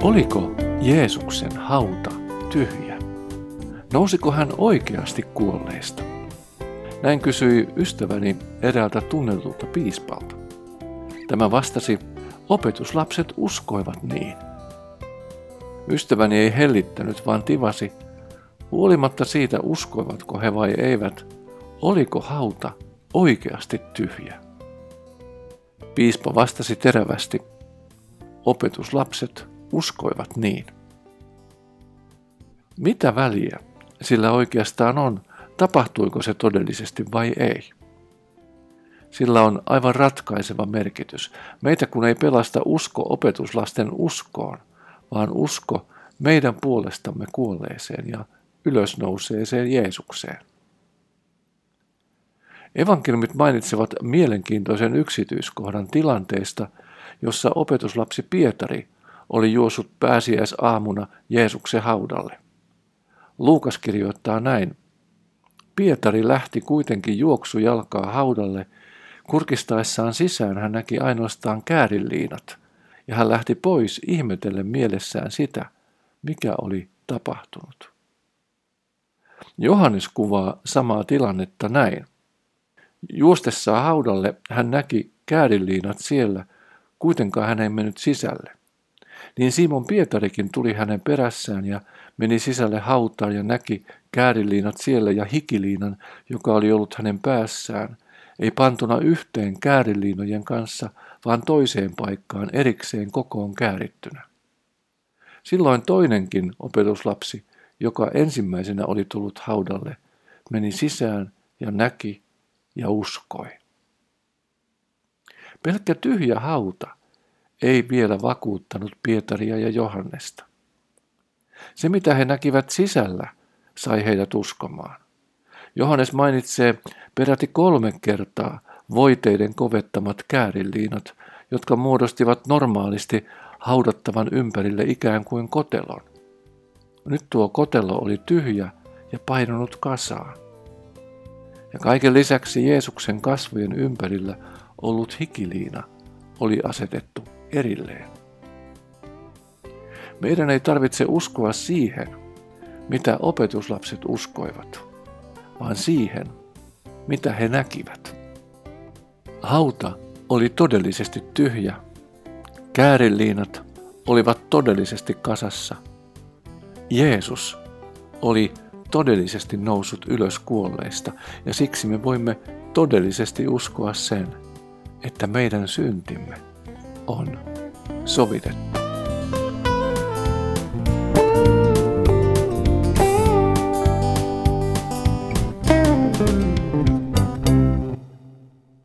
Oliko Jeesuksen hauta tyhjä? Nousiko hän oikeasti kuolleista? Näin kysyi ystäväni eräältä tunnetulta piispalta. Tämä vastasi, opetuslapset uskoivat niin. Ystäväni ei hellittänyt, vaan tivasi, huolimatta siitä uskoivatko he vai eivät, oliko hauta oikeasti tyhjä. Piispa vastasi terävästi, opetuslapset uskoivat niin. Mitä väliä sillä oikeastaan on, tapahtuiko se todellisesti vai ei? Sillä on aivan ratkaiseva merkitys. Meitä kun ei pelasta usko opetuslasten uskoon, vaan usko meidän puolestamme kuolleeseen ja ylösnouseeseen Jeesukseen. Evankeliumit mainitsevat mielenkiintoisen yksityiskohdan tilanteesta, jossa opetuslapsi Pietari oli juossut pääsiäisaamuna Jeesuksen haudalle. Luukas kirjoittaa näin. Pietari lähti kuitenkin juoksujalkaa haudalle. Kurkistaessaan sisään hän näki ainoastaan käärinliinat, ja hän lähti pois ihmetellen mielessään sitä, mikä oli tapahtunut. Johannes kuvaa samaa tilannetta näin. Juostessaan haudalle hän näki käärinliinat siellä, kuitenkaan hän ei mennyt sisälle. Niin Simon Pietarikin tuli hänen perässään ja meni sisälle hautaan ja näki käärinliinat siellä ja hikiliinan, joka oli ollut hänen päässään, ei pantuna yhteen käärinliinojen kanssa, vaan toiseen paikkaan erikseen kokoon käärittynä. Silloin toinenkin opetuslapsi, joka ensimmäisenä oli tullut haudalle, meni sisään ja näki ja uskoi. Pelkkä tyhjä hauta ei vielä vakuuttanut Pietaria ja Johannesta. Se, mitä he näkivät sisällä, sai heidät uskomaan. Johannes mainitsee peräti 3 kertaa voiteiden kovettamat käärinliinat, jotka muodostivat normaalisti haudattavan ympärille ikään kuin kotelon. Nyt tuo kotelo oli tyhjä ja painunut kasaan. Ja kaiken lisäksi Jeesuksen kasvojen ympärillä ollut hikiliina oli asetettu erilleen. Meidän ei tarvitse uskoa siihen, mitä opetuslapset uskoivat, vaan siihen, mitä he näkivät. Hauta oli todellisesti tyhjä. Käärinliinat olivat todellisesti kasassa. Jeesus oli todellisesti noussut ylös kuolleista, ja siksi me voimme todellisesti uskoa sen, että meidän syntimme on sovitettu.